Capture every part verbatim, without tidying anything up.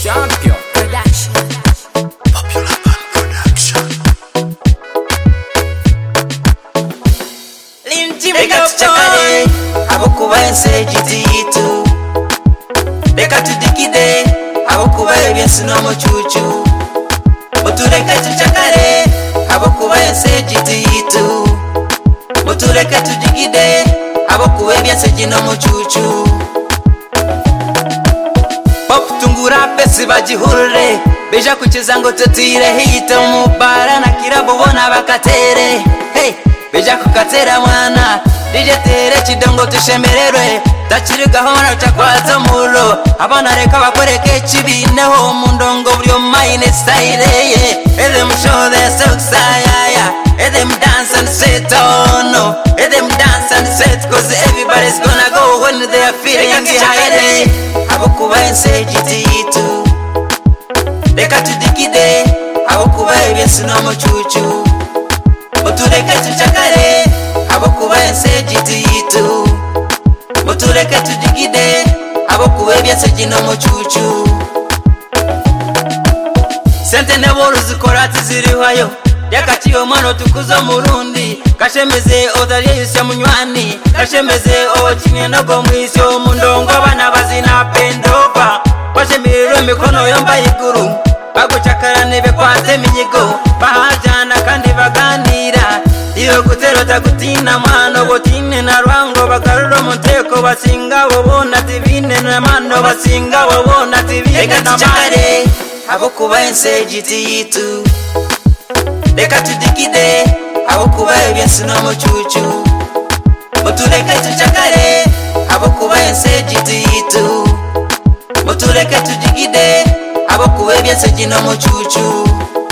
Champion Production. Popular Band Production. Reka tuchakare abokuba ensejiti yitu, reka tudikide abokuba ebyensi n'omucucu, mutureke tuchakare abokuba ensejiti yitu, mutureke tudikide abokuba ebyensi n'omucucu. Bakutungura pesi bagihurure, beja kucheza ngo tutire hita mubara na kirabo bona bakatere. Hey, beja kukatera mwana D J tere chidongo tushemererwe, tachiri gahona chakwaza mulo, abana reka bakoreke chibineho mundongo byo mine style ye. Let them show their success, let them dance and set on, no, let them dance and set, cause everybody's gonna go when they are feeling high. Abokuba ensejiti yitu, reka tudikide abokuba ebyensi n'omucucu, mutureke tuchakare abokuba ensejiti yitu, mutureke tudikide abokuba ebyensi n'omucucu. Sente ne bolu zikora tiziriwayo, yakati omwana otukuza murundi, kashemeze otariyisya munywani, kashemeze okinye nogo mwisi omundongo abana bazina pendova, washemiriro emikono yomba iguru, bagucakara nebekwata eminyigo, bahajana kandi baganira, iyo gutero tagutina mwana obotine na rwango bagarura omuteko basinga wobona tibine na mano basinga wobona tibine na mano. Abokuba ensejiti yitu, reka tudikide abokuba ebyensi n'omucucu, mutureke tuchakare abokuba ensejiti yitu, mutureke tudikide abokuba ebyensi n'omucucu.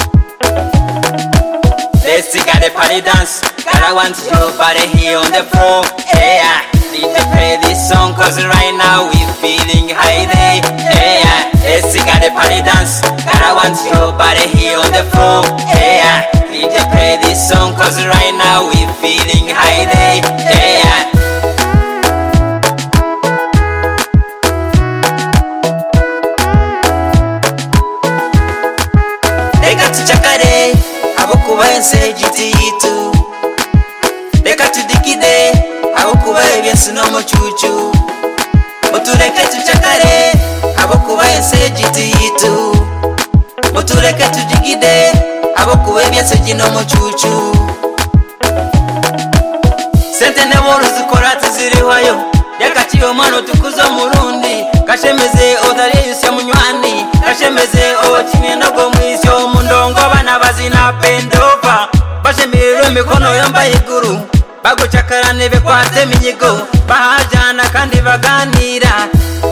Let's take a party dance, gotta want your body here on the floor. Yeah, D J play this song cause right now we feeling high day. Yeah, let's take a party dance, gotta want your body here on the floor. Yeah, D J play this song cause right now we feeling high day. Yeah. Reka tuchakare abokuba ensejiti yitu, reka tudikide abokuba ebyensi n'omucucu, mutureke tuchakare abokuba ensejiti yitu, mutureke tudikide abokuba ebyensi n'omucucu. Sente ne bolu zikora tiziriwayo, yakati omwana otukuza murundi, kashemeze otariyisya munywani, kashemeze okinye nogo mwisi omundongo abana bazina pendova, bashemiriro emikono yomba iguru, bagucakara nebekwata eminyigo, bahajana kandi baganira,